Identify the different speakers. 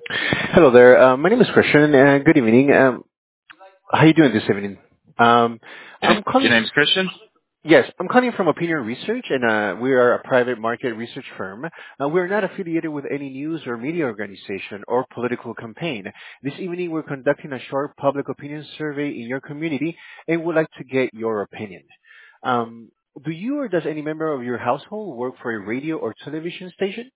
Speaker 1: Hello there. My name is Christian. Good evening. How are you doing this evening? Um, I'm
Speaker 2: Your
Speaker 1: calling.
Speaker 2: name's Christian?
Speaker 1: Yes, I'm calling from Opinion Research, and we are a private market research firm. We're not affiliated with any news or media organization or political campaign. This evening, we're conducting a short public opinion survey in your community, and would like to get your opinion. Um, do you or does any member of your household work for a radio or television station?